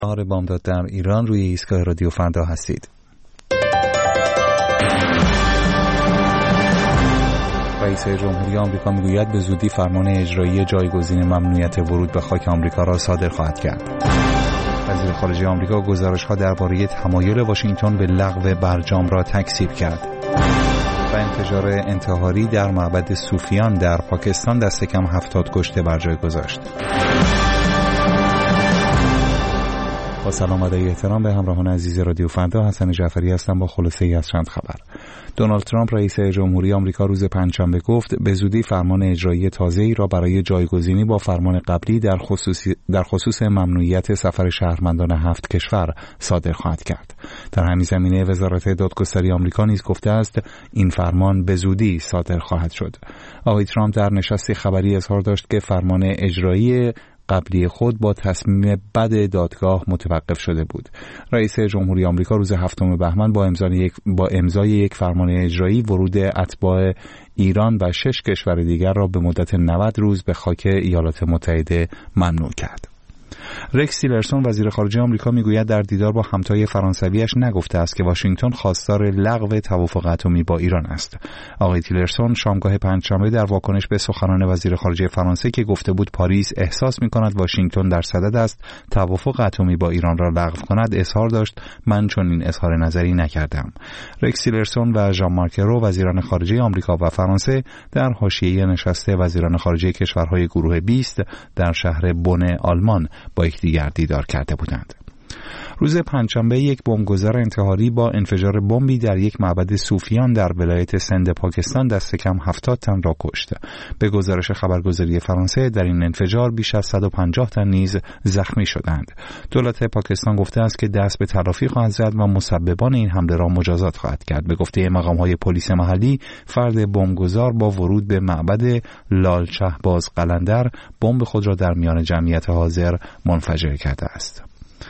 بامداد در ایران روی ایستگاه رادیو فردا هستید. رئیس جمهوری آمریکا میگوید به زودی فرمان اجرایی جایگزین ممنوعیت ورود به خاک آمریکا را صادر خواهد کرد. وزیر خارجه آمریکا گزارش‌ها درباره تمایل واشنگتن به لغو برجام را تکذیب کرد. و انفجار انتحاری در معبد صوفیان در پاکستان دست کم 70 کشته بر جای گذاشت. با سلام و احترام به همراهان عزیز رادیو فردا، حسن جعفری هستم با خلاصه‌ای از چند خبر. دونالد ترامپ رئیس جمهوری آمریکا روز پنجشنبه گفت به زودی فرمان اجرایی تازه‌ای را برای جایگزینی با فرمان قبلی در خصوص ممنوعیت سفر شهروندان 7 کشور صادر خواهد کرد. در همین زمینه وزارت دادگستری آمریکا نیز گفته است این فرمان به زودی صادر خواهد شد. آقای ترامپ در نشستی خبری اظهار داشت که فرمان اجرایی قبلی خود با تصمیم بد دادگاه متوقف شده بود. رئیس جمهوری آمریکا روز 7 بهمن با امضای یک فرمان اجرایی ورود اتباع ایران و 6 کشور دیگر را به مدت 90 روز به خاک ایالات متحده ممنوع کرد. رکس تیلرسون وزیر خارجه آمریکا میگوید در دیدار با همتای فرانسویش نگفته است که واشنگتن خواستار لغو توافق اتمی با ایران است. آقای تیلرسون شامگاه پنجشنبه در واکنش به سخنان وزیر خارجه فرانسه که گفته بود پاریس احساس می‌کند واشنگتن در صدد است توافق اتمی با ایران را لغو کند اظهار داشت من چنین اظهار نظری نکردم. رکس تیلرسون و ژان مارک رو وزیران خارجه آمریکا و فرانسه در حاشیه نشست وزیران خارجه کشورهای گروه 20 در شهر بن آلمان با یکدیگر دیدار کرده بودند. روز پنجشنبه یک بمبگذار انتحاری با انفجار بمبی در یک معبد صوفیان در ولایت سند پاکستان دست کم 70 تن را کشت. به گزارش خبرگزاری فرانسه در این انفجار بیش از 150 تن نیز زخمی شدند. دولت پاکستان گفته است که دست به تلافی خواهد زد و مسببان این حمله را مجازات خواهد کرد. به گفته مقام‌های پلیس محلی فرد بمبگذار با ورود به معبد لال شهباز قلندر بمب خود را در میان جمعیت حاضر منفجر کرده است.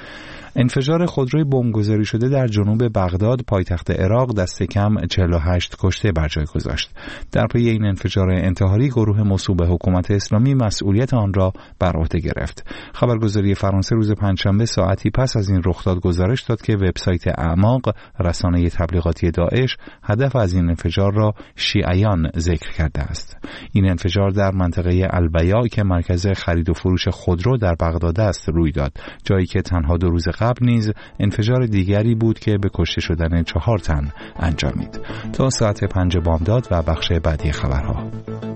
انفجار خودروی بمبگذاری شده در جنوب بغداد پایتخت عراق دست کم 48 کشته بر جای گذاشت. در پی این انفجار انتحاری گروه موسوم به حکومت اسلامی مسئولیت آن را بر عهده گرفت. خبرگزاری فرانسه روز پنجشنبه ساعتی پس از این رخداد گزارش داد که وبسایت اعماق رسانه تبلیغاتی داعش هدف از این انفجار را شیعیان ذکر کرده است. این انفجار در منطقه البیا که مرکز خرید و فروش خودرو در بغداد است روی داد، جایی که تنها 2 روز قبل نیز انفجار دیگری بود که به کشته شدن 4 تن انجامید. تا ساعت 5 بامداد و بخش بعدی خبرها.